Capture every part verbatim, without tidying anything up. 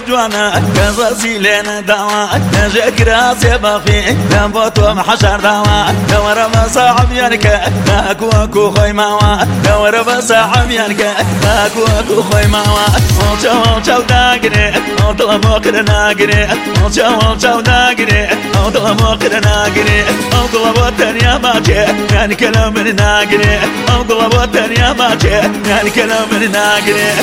جوانا كزرسي لنا دوا نجاك راسي بخي نبوتو محشر دوا دور بصاحب ينك ناكو اكو خوي ماوا دور بصاحب ينك ناكو اكو خوي ماوا وچو وچو داغري طلب وقر ناغري وچو وچو داغري طلب وقر ناغري طلب وطنيا باجي يعني كلام ناغري طلب وطنيا باجي يعني كلام ناغري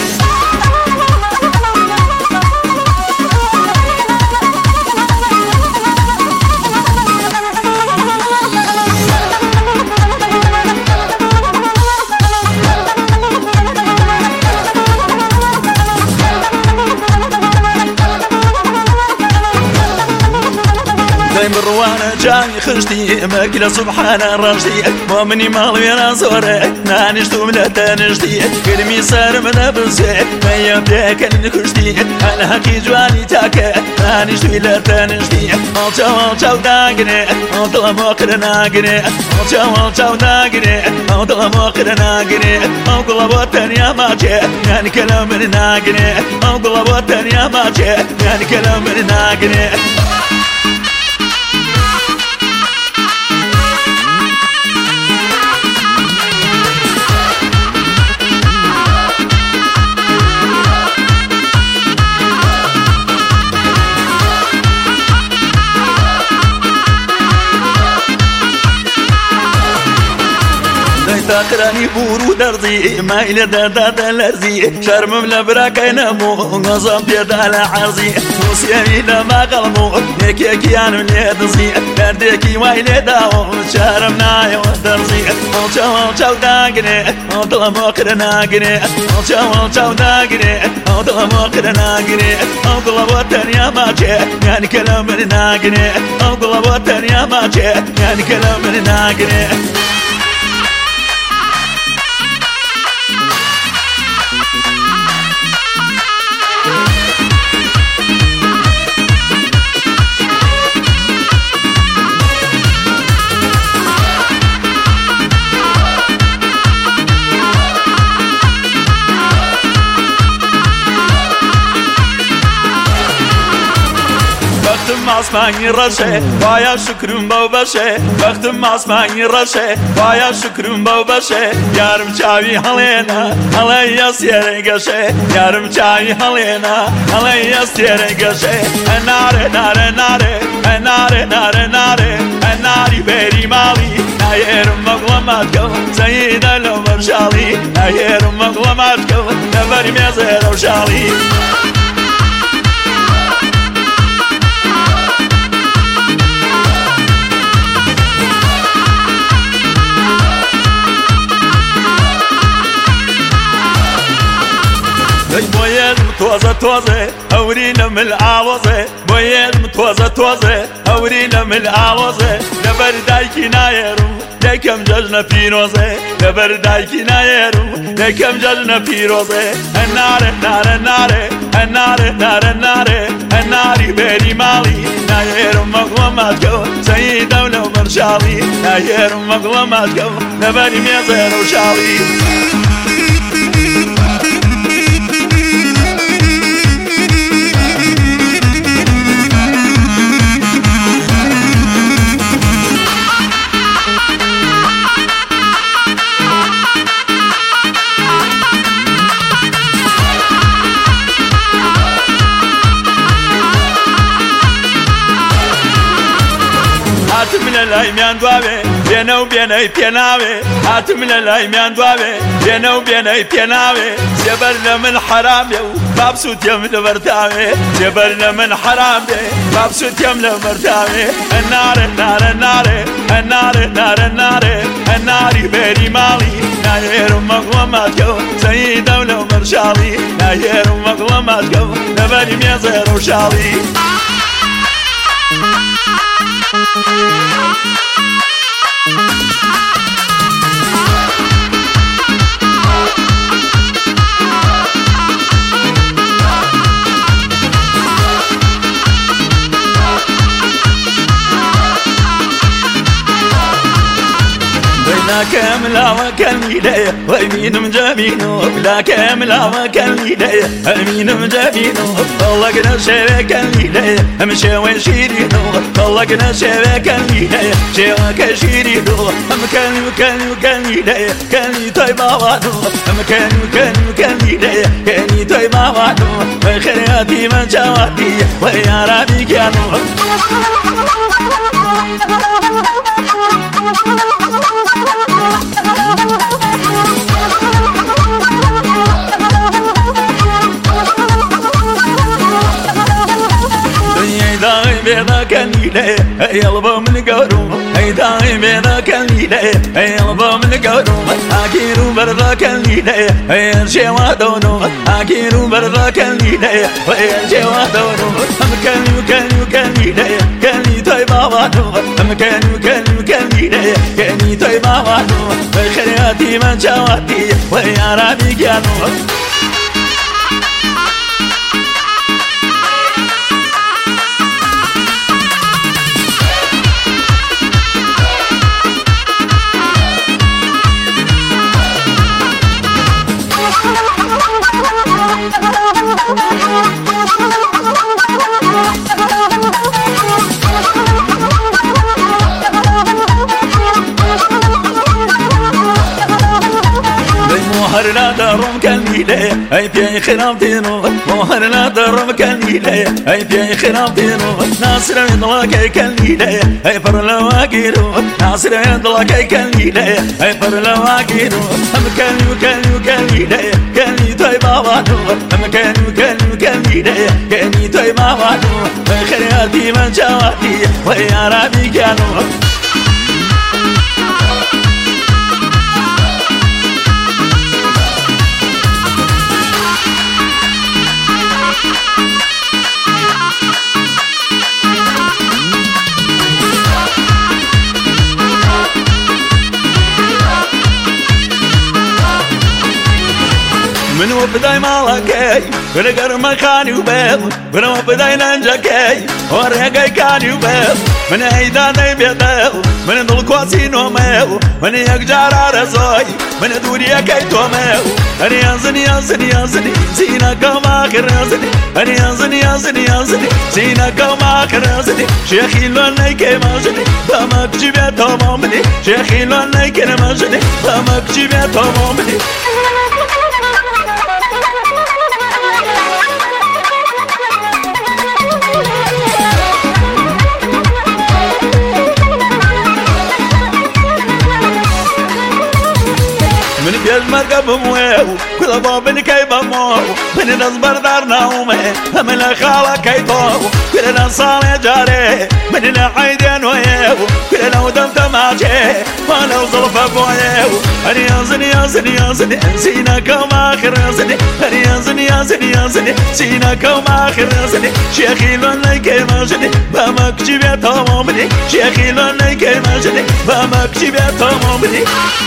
مروانة جاي خشتي ماكلة سبحان الرشدي مؤمني مالوي انا زوري نانشتو من تنشتي كلمي صار من بزي ما يبداك الكشتي انا هكي جواني تاكا نانشتو الى تنشتي اوتشو اوتشو داقني اوتلا موقر ناقني اوتشو اوتشو داقني اوتلا موقر ناقني اوقلا بوتن يا ماجي يعني كلام ناقني اوقلا بوتن يا ماجي يعني كلام ناقني تاقراني بورو درزي ما إلى دادات الأرزي شرم من براك ينمو غصب بيد على عرزي وسيامي لما قلمو هيك هيك يعني من يدزي درديكي ما إلى داو شرم ناي ودرزي وشو وشو داقني وطلب وقر ناقني وشو وشو داقني وطلب وقر ناقني وطلب وطن يا ماجي يعني كلام ناقني وطلب وطن يا ماجي يعني كلام ناقني اسمعني رشه بايا شكرم بو بشه وقتم اسمعني رشه بايا شكرم بو بشه يارم چاوي هلينا هليا سيرگشه يارم چاوي هلينا هليا سيرگشه ناره ناره ناره ناره ناره ناره ناري بيري مالي نايرم مغلماتكو سيد العمر شالي نايرم مغلماتكو نبري ميزر وشالي بويد متوزة توزة أورينا من العوزة بويد متوزة توزة أورينا من العوزة نبر دايكي نايرو لكم ججنا فيروزة نبر دايكي نايرو لكم ججنا فيروزة النار النار النار النار النار النار النار بيري مالي نايرو مغلماتكو سيد دولة مرشالي نايرو مغلماتكو نبري ميزر وشالي من الأيمان دوابي بينا وبينا يتناوي هات من الأيمان دوابي بينا وبينا يتناوي جبرنا من حرام يو مبسوط يم لمرتاوي جبرنا من حرام يو مبسوط يم لمرتاوي النار النار النار النار النار النار النار بيري مالي ناير مغلماتكو سيد دولة مرشالي ناير مغلماتكو نبري ميزر وشالي بلا كامل وكالميداية ويمين مجابينو بلا كامل وكالميداية أمين مجابينو طلقنا شبك الميداية أمشي وشيرينو طلقنا شبك الميداية شبك شيرينو أم كان وكان وكالميداية كاني طيبة وادو أم كان وكان وكالميداية كاني طيبة وادو وخيراتي من جواتي ويا ربي كانوا بيضا كالميلة يلبا من قارو هيدا بيضا كالميلة يلبا من قارو أكيرو برضا كالميلة يرجع ودونو أكيرو برضا كالميلة ويرجع ودونو أم كالي وكالي وكالميلة كالي طيبة وادو أم كالي وكالي وكالميلة كالي طيبة وادو خيراتي من جواتي ويا ربي كانوا مهر لا درم كالميلة أي في خرابتينو مهر لا درم كالميلة أي في خرابتينو ناصر يضلك كالميلة أي فر لواقيرو ناصر يضلك كالميلة أي فر لواقيرو أم كالي وكالي وكالميلة كالي طيبة وادو أم كالي وكالي وكالميلة كالي طيبة وادو خيراتي من جواتي ويا ربي كانوا من وبداي مالكي برقر مكاني وبيض من وبداي ننجكي ورقي كاني وبيض من ايدا نبيض من دل كواسين وميو من يقجار رزاي من دوريا كيتو ميو اني ينزني ينزني ينزني سينا كما كرزني اني ينزني ينزني ينزني سينا كما كرزني شيخي لوني كماجني بامك جيبه تمامني شيخي لوني كماجني بامك جيبه تمامني من بيج مرقب مويو كل باب كيف مو من نصبر دار نومه من خاله كيتو كل نصال جاري من العيدين ويو كل لو دم تماجي ما لو ظلف بويو اني ينزني ينزني ينزني سينا كما خرزني اني ينزني ينزني ينزني سينا كما خرزني شيخي لون ليكي ماجني بامك جيبه تمامني شيخي لون ليكي ماجني بامك جيبه تمامني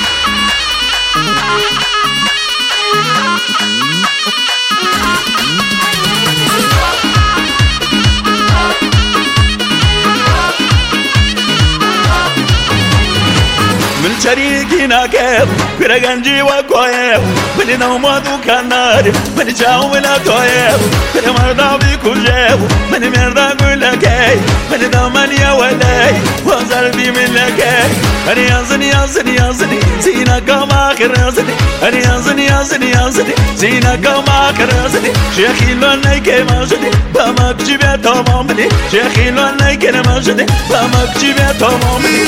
من شريكنا كيف كرجنجي وكويف من نومادو كنار من جاو ولا تويف من مرضى بكوجيف من مرضى كلكي من دمانيا ولاي وزربي من لكي أنا ينزني ينزني ينزني سينا كما خرزني أنا ينزني ينزني ينزني سينا كما خرزني شيخي لوني كماجني بامك جيبه تمامني شيخي لوني كماجني بامك جيبه تمامني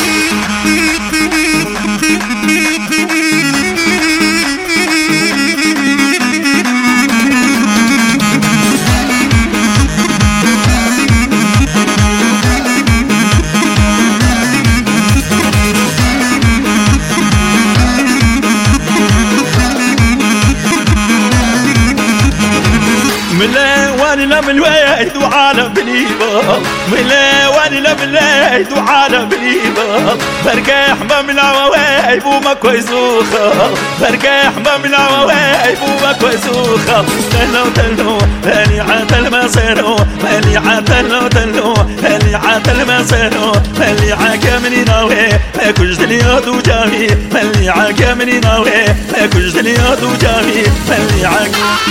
ملا واني لم الويد وعالم بليبا ملا واني لم الويد وعالم بليبا بركاح بملا ووايب وما كويسوخا بركاح بملا ووايب وما كويسوخا تلو تلو هاني عاتل ما سيرو هاني عاتل تلو هاني عاتل ما سيرو هاني عاكمني ناوي ما كنش اليد وجامي ملي عاك مني ناوي ما كنش اليد وجامي ملي عاك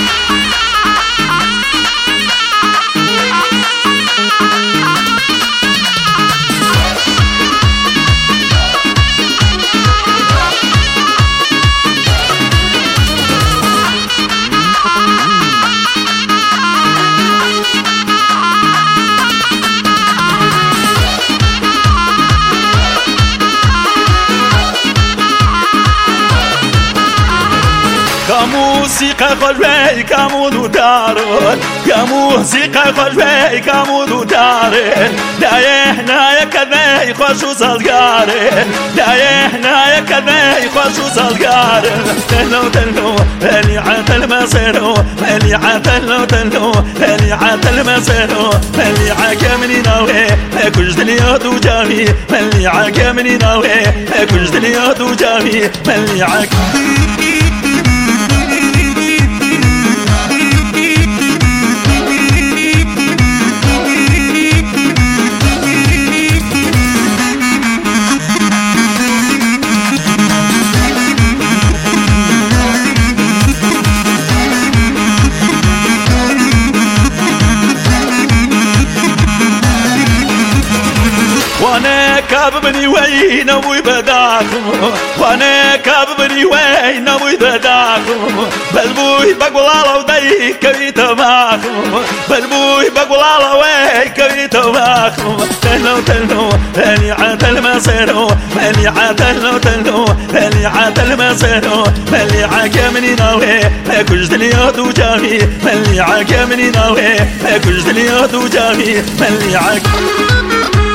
كموسيقى خجبي كمود دارون كموسيقى خجبي كمود دارين دايه نايا كذي خوشو صدقارين دايه نايا كذي خوشو صدقارين تلو تلو اللي عاتل مسيرو اللي عاتل تلو اللي عاتل مسيرو اللي عاكمني ناوي ما كنش اليد وجامي اللي عاكمني ناوي ما كنش اليد وجامي اللي عاك وانا كاببني وين ابوي بداكم وانا كاببني وين ابوي بداكم بلبوي بقول الله ودي كويت معكم بلبوي بقول الله وي كويت معكم تلو تلو اللي عاتل مسيرو اللي عاتل تلو اللي عاتل مسيرو اللي عاكمني ناوي ما كنش اليد وجامي اللي عاكمني ناوي ما كنش اليد وجامي اللي عاك